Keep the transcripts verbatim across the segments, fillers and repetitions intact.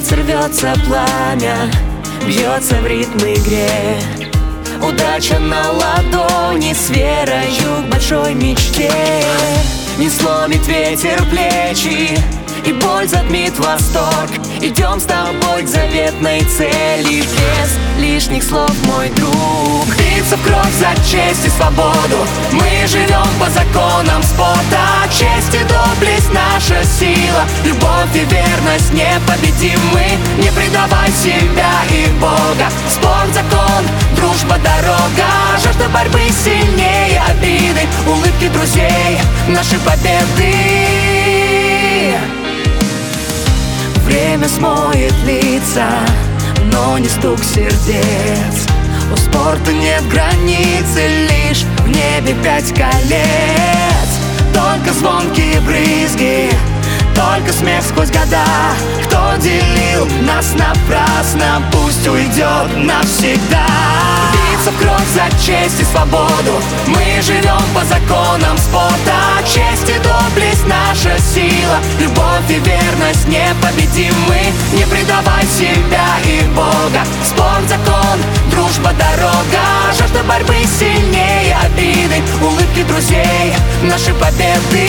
сердце рвется пламя, бьется в ритм игре. Удача на ладони с верою к большой мечте. Не сломит ветер плечи, и боль затмит восторг. Идем с тобой к заветной цели, без лишних слов, мой друг. Биться в кровь за честь и свободу, мы живем по законам спорта. Честь и доблесть — наша сила, любовь и верность непобедимы. Не предавай себя и Бога. Спорт — закон, дружба — дорога. Жажда борьбы сильнее обиды, улыбки друзей — наши победы. Время смоет лица, но не стук сердец. У спорта нет границы, лишь в небе пять колец. Только звонкие брызги, только смех сквозь года. Кто делил нас напрасно, пусть уйдет навсегда. Биться в кровь за честь и свободу, мы живем по законам спорта. Честь и доблесть — наша сила, любовь и верность непобедимы. Не предавай себя и Бога. Спорт — закон, дружба — дорога. Жажда борьбы сильнее обиды, улыбки друзей — наши победы.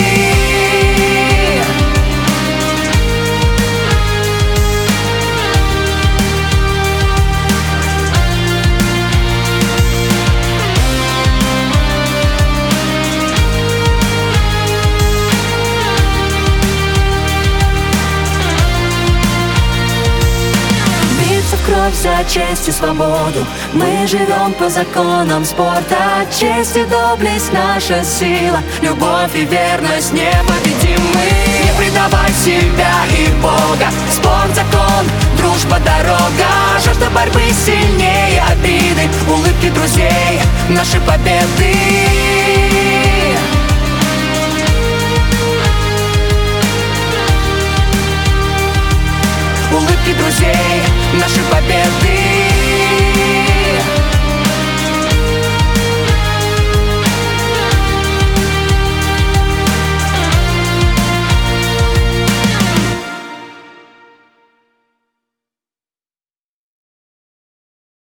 Кровь за честь и свободу, мы живем по законам спорта. Честь и доблесть — наша сила, любовь и верность непобедимы. Не предавай себя и Бога. Спорт — закон, дружба — дорога. Жажда борьбы сильнее обиды, улыбки друзей — наши победы.